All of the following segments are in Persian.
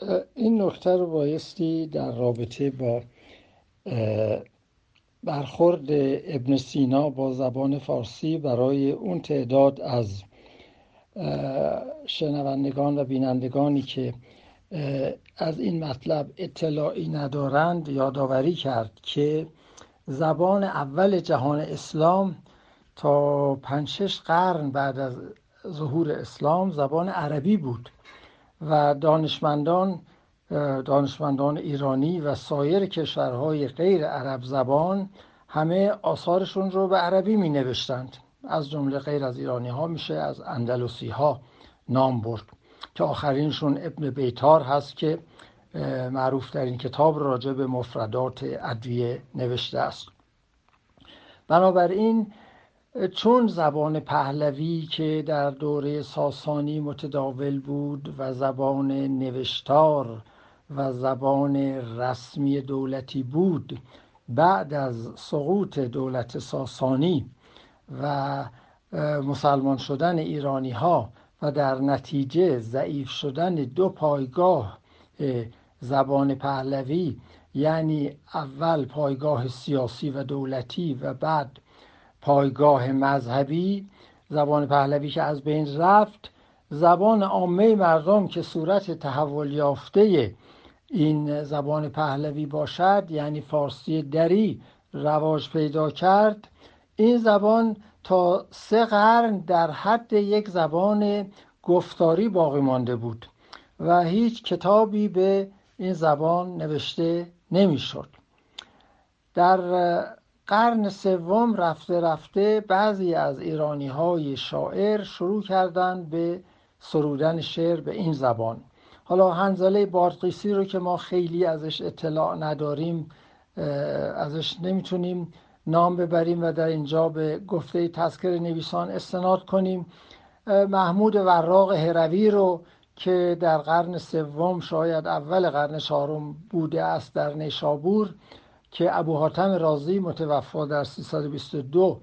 این نکته رو بایستی در رابطه با برخورد ابن سینا با زبان فارسی برای اون تعداد از شنوندگان و بینندگانی که از این مطلب اطلاعی ندارند یادآوری کرد که زبان اول جهان اسلام تا 5-6 قرن بعد از ظهور اسلام زبان عربی بود و دانشمندان ایرانی و سایر کشورهای غیر عرب زبان همه آثارشون رو به عربی می نوشتند. از جمله غیر از ایرانی ها میشه از اندلسی ها نام برد که آخرینشون ابن بیتار هست که معروف ترین کتاب راجع به مفردات ادویه نوشته است. بنابراین چون زبان پهلوی که در دوره ساسانی متداول بود و زبان نوشتار و زبان رسمی دولتی بود، بعد از سقوط دولت ساسانی و مسلمان شدن ایرانی ها و در نتیجه ضعیف شدن دو پایگاه زبان پهلوی، یعنی اول پایگاه سیاسی و دولتی و بعد پایگاه مذهبی، زبان پهلوی که از بین رفت، زبان عامه مردم که صورت تحول یافته این زبان پهلوی باشد، یعنی فارسی دری، رواج پیدا کرد. این زبان تا 3 قرن در حد یک زبان گفتاری باقی مانده بود و هیچ کتابی به این زبان نوشته نمیشد. در قرن سوم رفته رفته بعضی از ایرانی های شاعر شروع کردند به سرودن شعر به این زبان. حالا حنظله بادغیسی رو که ما خیلی ازش اطلاع نداریم، ازش نمیتونیم نام ببریم و در اینجا به گفته تذکر نویسان استناد کنیم. محمود وراق هروی رو که در قرن سوم شاید اول قرن 4 بوده است در نیشابور، که ابو حاتم رازی متوفا در 322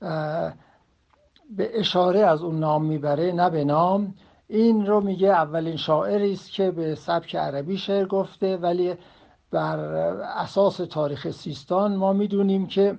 به اشاره از اون نام میبره نه به نام، این رو میگه اولین شاعری است که به سبک عربی شعر گفته. ولی بر اساس تاریخ سیستان ما میدونیم که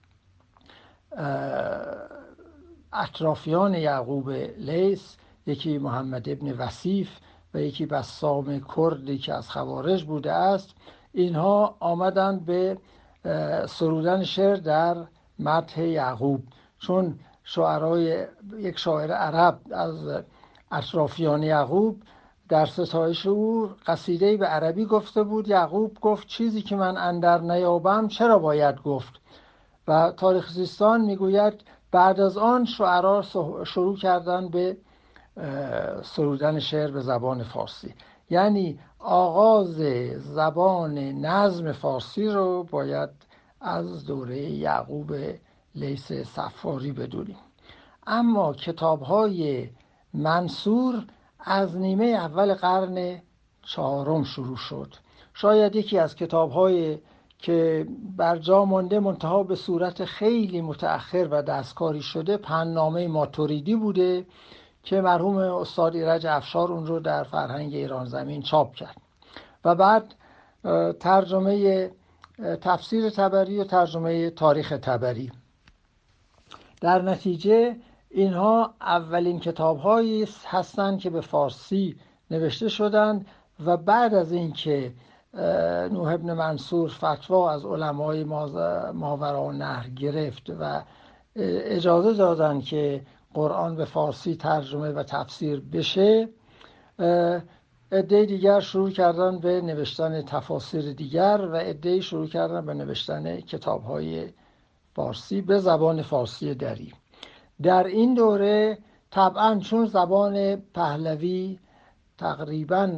اطرافیان یعقوب لیث، یکی محمد ابن وصیف و یکی بسام کردی که از خوارج بوده است، اینها آمدن به سرودن شعر در مدح یعقوب، چون یک شاعر عرب از اطرافیان یعقوب در ستایش او قصیده‌ای به عربی گفته بود. یعقوب گفت چیزی که من اندر نیابم چرا باید گفت؟ و تاریخ سیستان میگوید بعد از آن شعرا شروع کردن به سرودن شعر به زبان فارسی. یعنی آغاز زبان نظم فارسی رو باید از دوره یعقوب لیث صفاری بدونیم. اما کتاب‌های منثور از نیمه اول قرن 4 شروع شد. شاید یکی از کتاب‌های که بر جا مانده منتها به صورت خیلی متأخر و دستکاری شده پننامه ماتوریدی بوده که مرحوم استاد ایرج افشار اون رو در فرهنگ ایران زمین چاپ کرد و بعد ترجمه تفسیر طبری و ترجمه تاریخ طبری. در نتیجه اینها اولین کتاب‌هایی هستند که به فارسی نوشته شدند و بعد از اینکه نوح ابن منصور فتوا از علمای ماوراءالنهر گرفت و اجازه دادند که قرآن به فارسی ترجمه و تفسیر بشه، عده دیگر شروع کردن به نوشتن تفاسیر دیگر و عده شروع کردن به نوشتن کتاب‌های فارسی به زبان فارسی دری. در این دوره طبعا چون زبان پهلوی تقریبا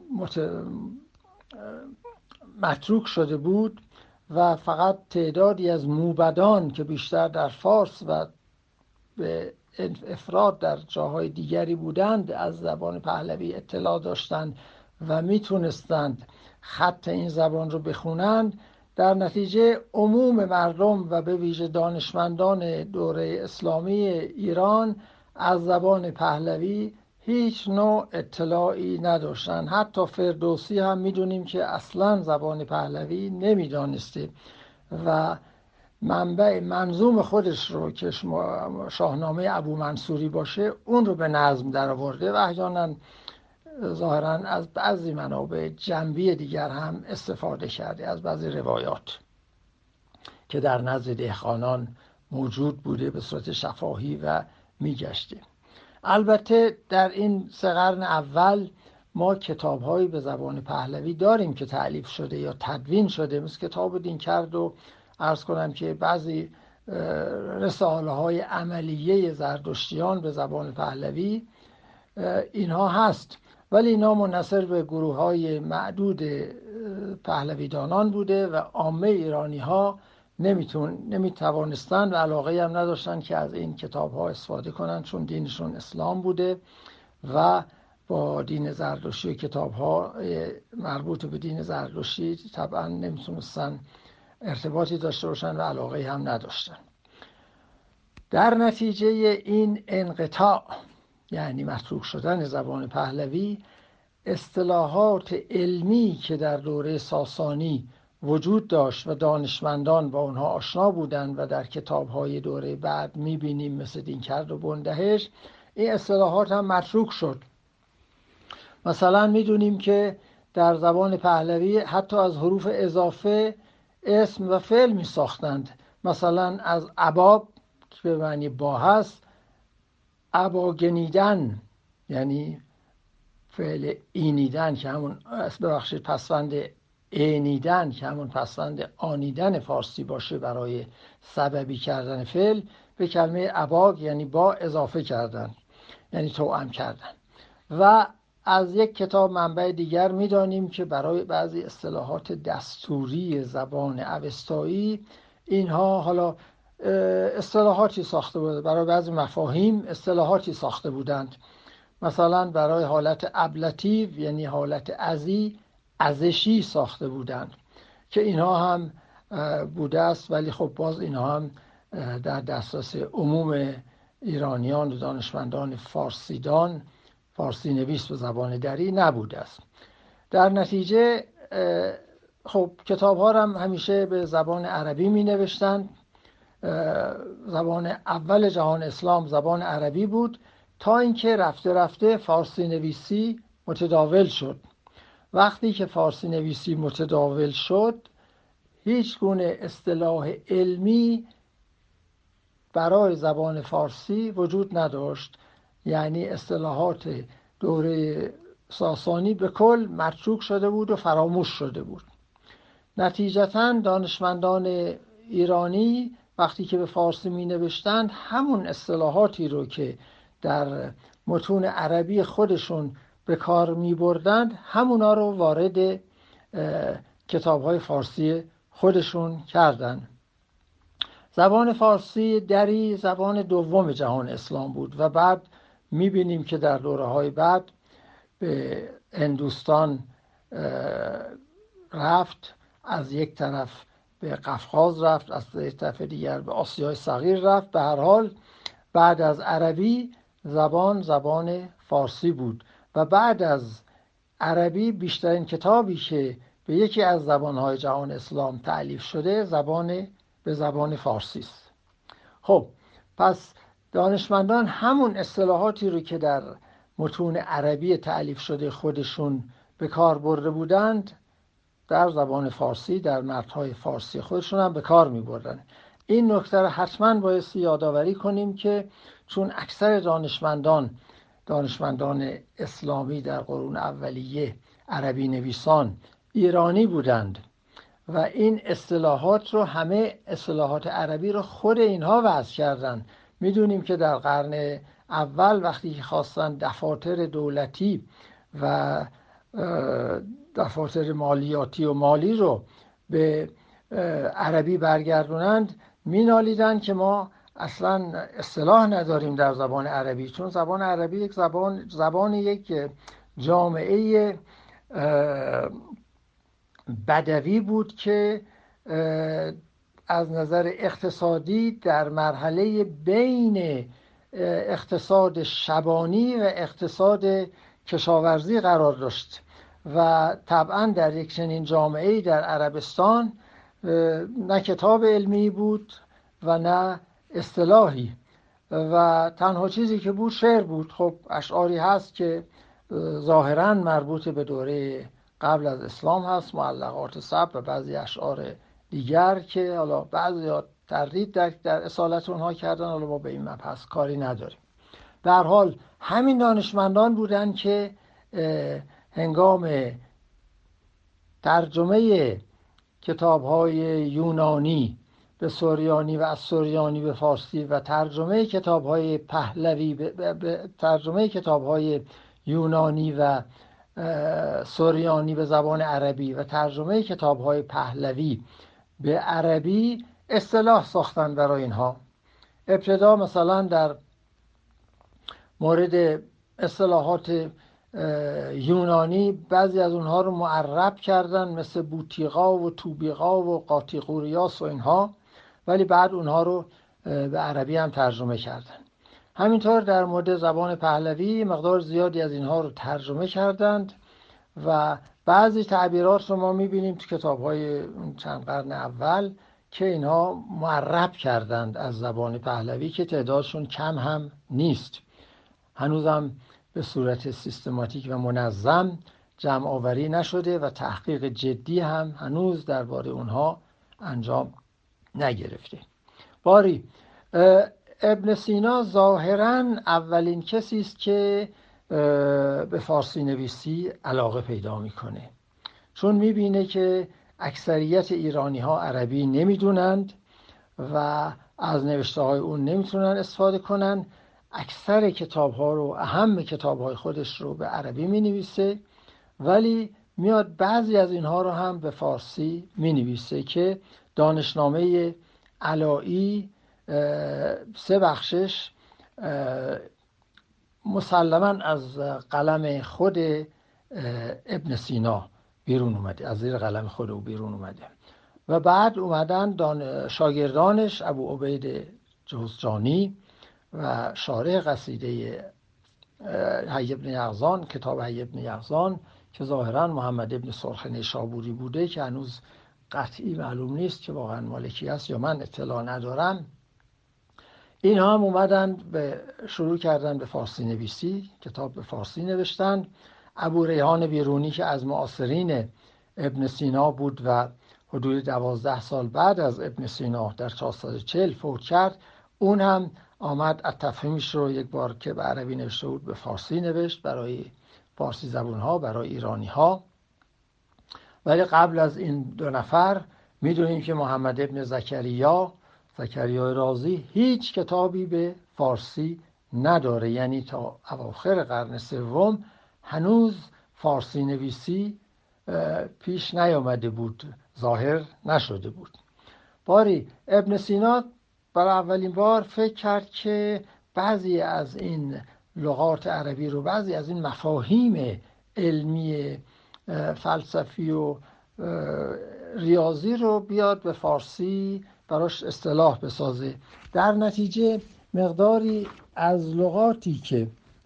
متروک شده بود و فقط تعدادی از موبدان که بیشتر در فارس و به افراد در جاهای دیگری بودند از زبان پهلوی اطلاع داشتند و میتونستند خط این زبان رو بخونند، در نتیجه عموم مردم و به ویژه دانشمندان دوره اسلامی ایران از زبان پهلوی هیچ نوع اطلاعی نداشتن. حتی فردوسی هم میدونیم که اصلا زبان پهلوی نمیدانسته و منبع منظوم خودش رو که شاهنامه ابو منصوری باشه اون رو به نظم در آورده و احیانا ظاهرا از بعضی منابع جنبی دیگر هم استفاده کرده، از بعضی روایات که در نزد دهقانان موجود بوده به صورت شفاهی و میگشته. البته در این 3 قرن اول ما کتاب‌هایی به زبان پهلوی داریم که تألیف شده یا تدوین شده، مثل کتاب دینکرد و عرض کنم که بعضی رساله‌های عملیه زردشتیان به زبان پهلوی اینها هست، ولی اینا منحصر به گروه‌های معدود پهلویدانان بوده و عامه ایرانی‌ها نمیتوانستن و علاقه هم نداشتن که از این کتاب‌ها استفاده کنن، چون دینشون اسلام بوده و با دین زردشتی و کتاب‌ها مربوط به دین زردشتی طبعا نمیتونستن ارتباطی داشته باشن و علاقه هم نداشتن. در نتیجه این انقطاع، یعنی متروک شدن زبان پهلوی، اصطلاحات علمی که در دوره ساسانی وجود داشت و دانشمندان با اونها آشنا بودند و در کتاب‌های دوره بعد می‌بینیم مثل دینکرد و بندهش، این اصطلاحات هم متروک شد. مثلا می‌دونیم که در زبان پهلوی حتی از حروف اضافه اسم و فعل می‌ساختند. مثلا از اباب که به معنی با هست، اباگنیدن یعنی فعل اینیدن که همون پسوند اینیدن که همون پسوند آنیدن فارسی باشه برای سببی کردن فعل، به کلمه اباگ یعنی با اضافه کردن، یعنی توأم کردن. و از یک کتاب منبع دیگر میدانیم که برای بعضی اصطلاحات دستوری زبان اوستایی اینها حالا اصطلاحاتی ساخته بودند، برای بعضی مفاهیم اصطلاحاتی ساخته بودند. مثلا برای حالت ابلتیو یعنی حالت ازی، ازشی ساخته بودند که اینها هم بوده است، ولی خب باز اینها هم در دسترس عموم ایرانیان و دانشمندان فارسی نویس به زبان دری نبوده است. در نتیجه خب کتاب ها هم همیشه به زبان عربی می نوشتند. زبان اول جهان اسلام زبان عربی بود تا اینکه رفته رفته فارسی نویسی متداول شد. وقتی که فارسی نویسی متداول شد، هیچ گونه اصطلاح علمی برای زبان فارسی وجود نداشت، یعنی اصطلاحات دوره ساسانی به کل متروک شده بود و فراموش شده بود. نتیجتاً دانشمندان ایرانی وقتی که به فارسی می نوشتند همون اصطلاحاتی رو که در متون عربی خودشون به کار می بردند همونا رو وارد کتاب‌های فارسی خودشون کردند. زبان فارسی دری زبان دوم جهان اسلام بود و بعد می بینیم که در دوره‌های بعد به هندوستان رفت، از یک طرف به قفقاز رفت، از یک طرف دیگر به آسیای صغیر رفت. به هر حال بعد از عربی زبان فارسی بود و بعد از عربی بیشترین کتابی که به یکی از زبانهای جهان اسلام تألیف شده به زبان فارسی است. خب پس دانشمندان همون اصطلاحاتی رو که در متون عربی تألیف شده خودشون به کار برده بودند در زبان فارسی، در متن‌های فارسی خودشون هم به کار می بردن. این نکته رو حتما بایستی یادآوری کنیم که چون اکثر دانشمندان اسلامی در قرون اولیه عربی نویسان ایرانی بودند و این اصطلاحات رو همه اصطلاحات عربی رو خود اینها وضع کردند. میدونیم که در قرن اول وقتی که خواستن دفاتر دولتی و دفاتر مالیاتی و مالی رو به عربی برگردونند مینالیدن که ما اصلا اصطلاح نداریم در زبان عربی، چون زبان عربی یک زبان یک جامعه بدوی بود که از نظر اقتصادی در مرحله بین اقتصاد شبانی و اقتصاد کشاورزی قرار داشت و طبعا در یک چنین جامعه‌ای در عربستان نه کتاب علمی بود و نه اصطلاحی و تنها چیزی که بود شعر بود. خب اشعاری هست که ظاهراً مربوط به دوره قبل از اسلام هست، معلقات سب و بعضی اشعار دیگر که حالا بعضی تردید در اصالت اونها کردن، حالا ما به این مبحث کاری نداریم. در حال همین دانشمندان بودن که هنگام ترجمه کتاب‌های یونانی به سوریانی و از سوریانی به فارسی و ترجمه کتاب‌های پهلوی به ترجمه کتاب‌های یونانی و سوریانی به زبان عربی و ترجمه کتاب‌های پهلوی به عربی اصطلاح ساختن برای اینها. ابتدا مثلا در مورد اصطلاحات یونانی بعضی از اونها رو معرب کردن، مثل بوتیقا و توبیقا و قاطیقوریاس و اینها، ولی بعد اونها رو به عربی هم ترجمه کردن. همینطور در مورد زبان پهلوی مقدار زیادی از اینها رو ترجمه کردند و بعضی تعبیرات رو ما میبینیم تو کتاب‌های چند قرن اول که اینها معرب کردند از زبان پهلوی که تعدادشون کم هم نیست. هنوزم به صورت سیستماتیک و منظم جمع آوری نشده و تحقیق جدی هم هنوز درباره اونها انجام نگرفته. باری ابن سینا ظاهراً اولین کسی است که به فارسی نویسی علاقه پیدا میکنه، چون میبینه که اکثریت ایرانی ها عربی نمیدونند و از نوشته های اون نمیتونن استفاده کنن. اکثر کتاب ها رو، اهم کتاب های خودش رو به عربی می نویسه، ولی میاد بعضی از اینها رو هم به فارسی می نویسه که دانشنامه علایی 3 بخشش مسلماً از قلم خود ابن سینا بیرون اومده، از زیر قلم خود او بیرون اومده و بعد اومدن شاگردانش ابو عبید جوزجانی و شارح قصیده حی بن یقظان، کتاب حی بن یقظان که ظاهراً محمد ابن سرخ نیشابوری بوده که هنوز قطعی معلوم نیست که واقعاً مالکی است یا من اطلاع ندارم. اینها هم اومدن شروع کردن به فارسی نویسی، کتاب به فارسی نوشتن. ابو ریحان بیرونی که از معاصرین ابن سینا بود و حدود 12 سال بعد از ابن سینا در 440 فوت کرد، اون هم آمد التفهیمش رو یک بار که به عربی نوشته بود به فارسی نوشت برای فارسی زبان‌ها، برای ایرانی‌ها. ولی قبل از این 2 نفر میدونیم که محمد ابن زکریا رازی هیچ کتابی به فارسی نداره، یعنی تا اواخر قرن 3 هنوز فارسی نویسی پیش نیامده بود، ظاهر نشده بود. باری ابن سینا برای اولین بار فکر کرد که بعضی از این لغات عربی رو، بعضی از این مفاهیم علمی فلسفی و ریاضی رو بیاد به فارسی براش اصطلاح بسازه. در نتیجه مقداری از لغاتی که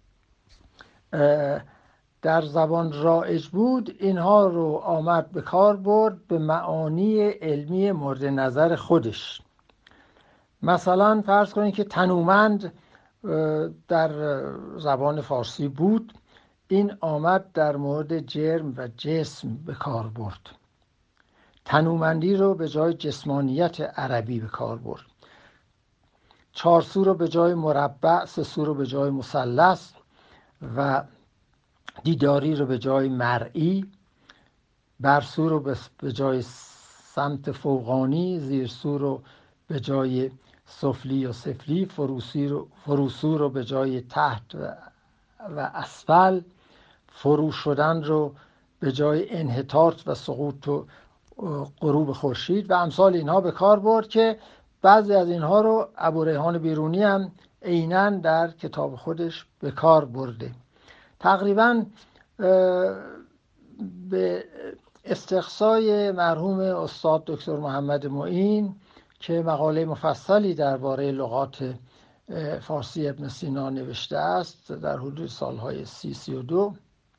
در زبان رایج بود اینها رو آمد به کار برد به معانی علمی مورد نظر خودش. مثلا فرض کنید که تنومند در زبان فارسی بود، این آمد در مورد جرم و جسم به کار برد. تنومندی رو به جای جسمانیت عربی به کار برد. 4 سو رو به جای مربع، 3 سو رو به جای مثلث و دیداری رو به جای مرئی، برسو رو به جای سمت فوقانی، زیرسو رو به جای سفلی یا سفلی، فروسو رو به جای تحت و اسفل، فرو شدن رو به جای انحطاط و سقوط و غروب خورشید و امثال اینها به کار برد که بعضی از اینها رو ابو ریحان بیرونی هم عیناً در کتاب خودش به کار برده. تقریباً به استقصای مرحوم استاد دکتر محمد معین که مقاله مفصلی درباره لغات فارسی ابن سینا نوشته است در حدود سالهای 30-32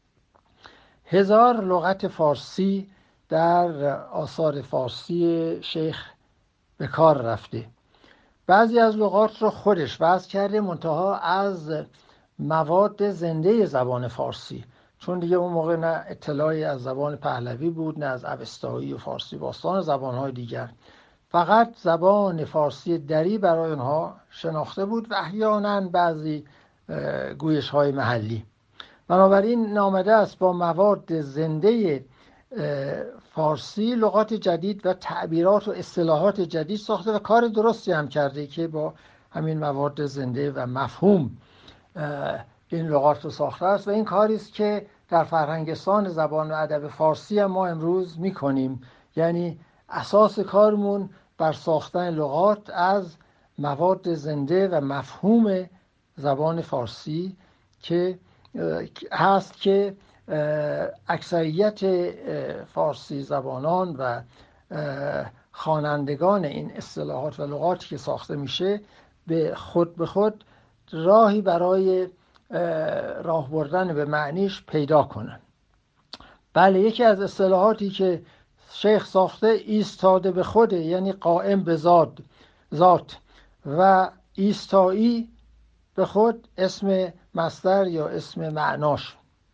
1000 لغت فارسی در آثار فارسی شیخ به کار رفته. بعضی از لغات رو خودش وضع کرده، منتها از مواد زنده زبان فارسی، چون دیگه اون موقع نه اطلاعی از زبان پهلوی بود، نه از اوستایی و فارسی باستان و زبانهای دیگر. فقط زبان فارسی دری برای اونها شناخته بود و احیانا بعضی گویش های محلی. بنابراین نامده است با مواد زنده فارسی لغات جدید و تعبیرات و اصطلاحات جدید ساخته و کار درستی هم کرده که با همین مواد زنده و مفهوم این لغات رو ساخته است و این کاری است که در فرهنگستان زبان و ادب فارسی هم ما امروز می‌کنیم. یعنی اساس کارمون بر ساختن لغات از مواد زنده و مفهوم زبان فارسی که هست که اکثریت فارسی زبانان و خوانندگان این اصطلاحات و لغاتی که ساخته میشه به خود راهی برای راه بردن به معنیش پیدا کنن. بله، یکی از اصطلاحاتی که شیخ ساخته ایستاده به خوده، یعنی قائم به ذات و ایستایی به خود اسم مصدر یا اسم معناش.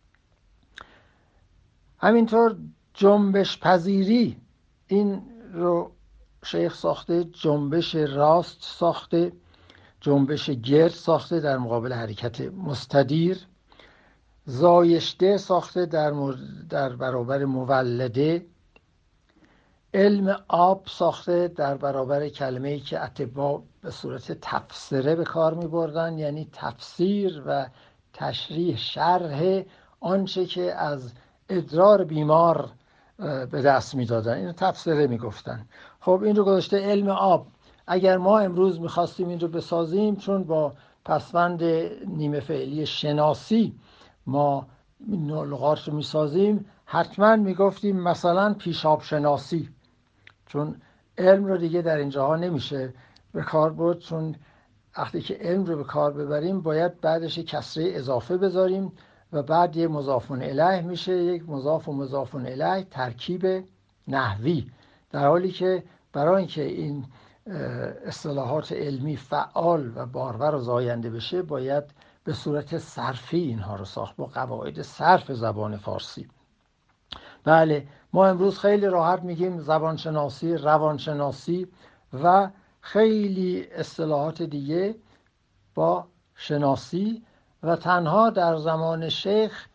همینطور جنبش پذیری، این رو شیخ ساخته، جنبش راست ساخته، جنبش گرد ساخته در مقابل حرکت مستدیر، زایشته ساخته در برابر مولده، علم آب ساخته در برابر کلمه‌ای که اطباء به صورت تفسیره به کار می بردن، یعنی تفسیر و تشریح شرح آنچه که از ادرار بیمار به دست می دادن، اینو تفسیره می گفتن. خب این رو گذاشته علم آب. اگر ما امروز می خواستیم این رو بسازیم، چون با پسوند نیمه فعلی شناسی ما لغات رو می سازیم، حتما می گفتیم مثلا پیشاب شناسی، چون علم رو دیگه در اینجاها نمیشه به کار برد، چون وقتی که علم رو به کار ببریم باید بعدش کسره اضافه بذاریم و بعد یه مضاف الیه میشه، یک مضاف و مضاف الیه، ترکیب نحوی، در حالی که برای اینکه این اصطلاحات علمی فعال و بارور و زاینده بشه باید به صورت صرفی اینها رو ساخت با قواعد صرف زبان فارسی. بله، ما امروز خیلی راحت میگیم زبانشناسی، روانشناسی و خیلی اصطلاحات دیگه با شناسی، و تنها در زمان شیخ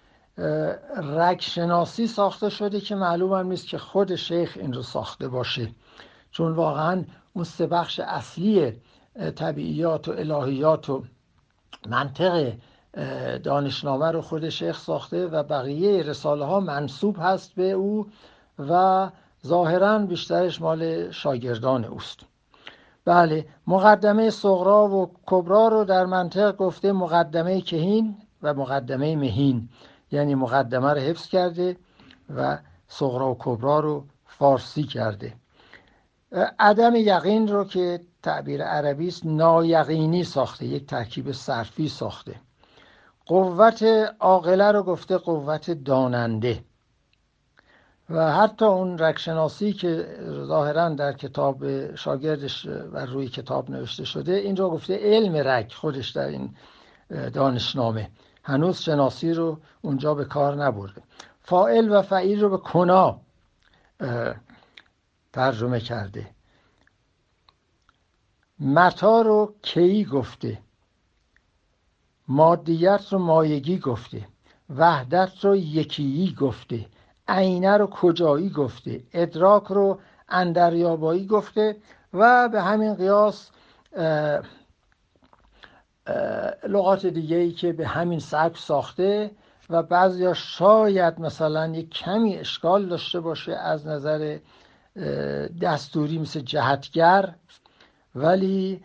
رگ شناسی ساخته شده که معلوم هم نیست که خود شیخ این رو ساخته باشه، چون واقعا اون سه بخش اصلی طبیعیات و الهیات و منطق دانشنامه رو خود شیخ ساخته و بقیه رساله ها منسوب هست به او و ظاهرا بیشترش مال شاگردان اوست. بله، مقدمه صغرا و کبرا رو در منطق گفته مقدمه کهین و مقدمه مهین، یعنی مقدمه رو حفظ کرده و صغرا و کبرا رو فارسی کرده. عدم یقین رو که تعبیر عربی است نایقینی ساخته، یک ترکیب صرفی ساخته. قوت عاقله رو گفته قوت داننده، و حتی اون رگشناسی که ظاهرا در کتاب شاگردش و روی کتاب نوشته شده، این رو گفته علم رگ خودش در این دانشنامه، هنوز شناسی رو اونجا به کار نبرده. فاعل و فعیل رو به کنا ترجمه کرده. متا رو کی گفته، مادیت رو مایگی گفته، وحدت رو یکیی گفته، عینه رو کجایی گفته، ادراک رو اندریابایی گفته و به همین قیاس لغات دیگه‌ای که به همین سبک ساخته و بعضیا شاید مثلا یک کمی اشکال داشته باشه از نظر دستوری مثل جهتگر، ولی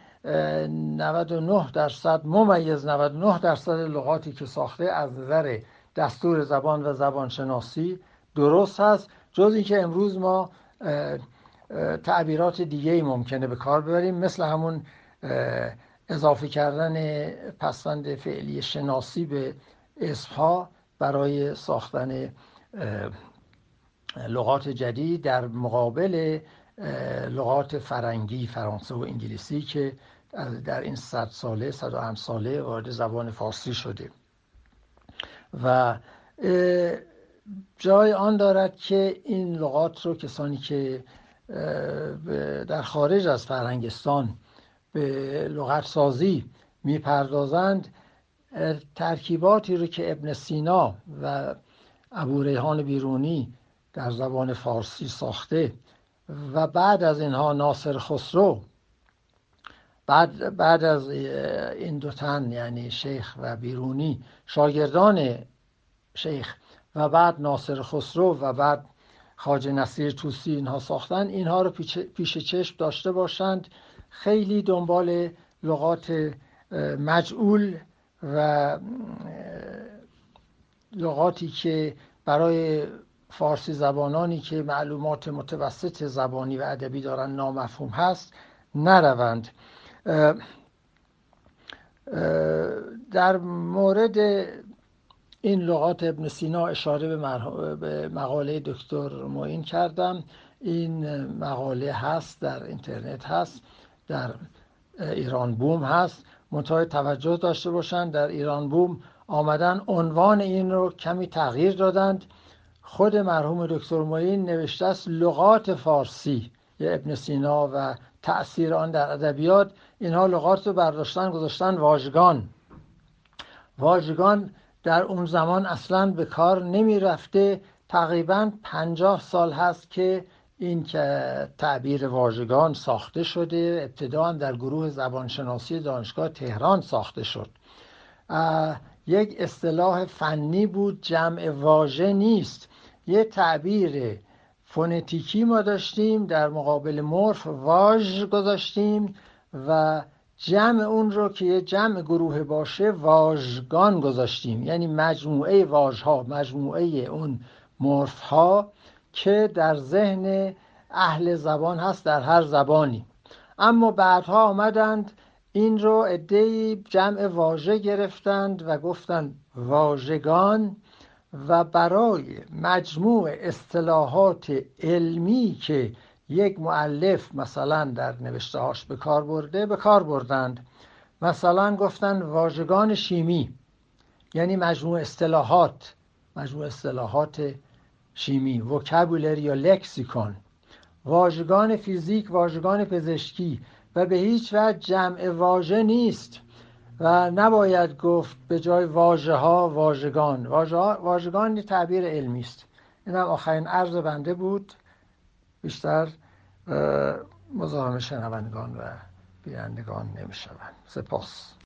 99% ممیز 99% لغاتی که ساخته از نظر دستور زبان و زبانشناسی درست هست، جز اینکه امروز ما تعبیرات دیگه‌ای ممکنه به کار ببریم، مثل همون اضافه کردن پسوند فعلی شناسی به اسمها برای ساختن لغات جدید در مقابل لغات فرنگی، فرانسه و انگلیسی که در این 100 ساله وارد زبان فارسی شده. و جای آن دارد که این لغات رو کسانی که در خارج از فرهنگستان به لغت سازی میپردازند ترکیباتی رو که ابن سینا و ابوریحان بیرونی در زبان فارسی ساخته و بعد از اینها ناصر خسرو، بعد از این دو تن یعنی شیخ و بیرونی شاگردان شیخ و بعد ناصر خسرو و بعد خواجه نصیر طوسی اینها ساختن، اینها رو پیش چشم داشته باشند. خیلی دنبال لغات مجعول و لغاتی که برای فارسی زبانانی که معلومات متوسط زبانی و ادبی دارن نامفهوم هست نروند. در مورد این لغات ابن سینا اشاره به مقاله دکتر معین کردم. این مقاله هست در اینترنت، هست در ایران بوم هست. منتها توجه داشته باشند در ایران بوم آمدن عنوان این رو کمی تغییر دادند. خود مرحوم دکتر معین نوشته است لغات فارسی یا ابن سینا و تأثیر آن در ادبیات. اینها لغات رو برداشتن گذاشتن واژگان. واژگان در اون زمان اصلا به کار نمی رفته. تقریبا 50 سال هست که این که تعبیر واژگان ساخته شده. ابتدا هم در گروه زبانشناسی دانشگاه تهران ساخته شد. یک اصطلاح فنی بود، جمع واژه نیست. یه تعبیر فونتیکی ما داشتیم، در مقابل مورف واژ گذاشتیم و جمع اون رو که یه جمع گروه باشه واژگان گذاشتیم، یعنی مجموعه واژها، مجموعه اون مورف ها که در ذهن اهل زبان هست در هر زبانی. اما بعدها آمدند این رو عده‌ای جمع واژه گرفتند و گفتند واژگان و برای مجموع اصطلاحات علمی که یک مؤلف مثلا در نوشته‌هاش به کار بردند. مثلا گفتن واژگان شیمی، یعنی مجموع اصطلاحات شیمی، وکابولری یا لکسیکون. واژگان فیزیک، واژگان پزشکی و به هیچ وجه جمع واژه نیست و نباید گفت به جای واژه ها واژگان. واژگان یه تعبیر علمی است. این هم آخرین عرض بنده بود. بیشتر مزاحم شنوندگان و بینندگان نمی شوند. سپاس.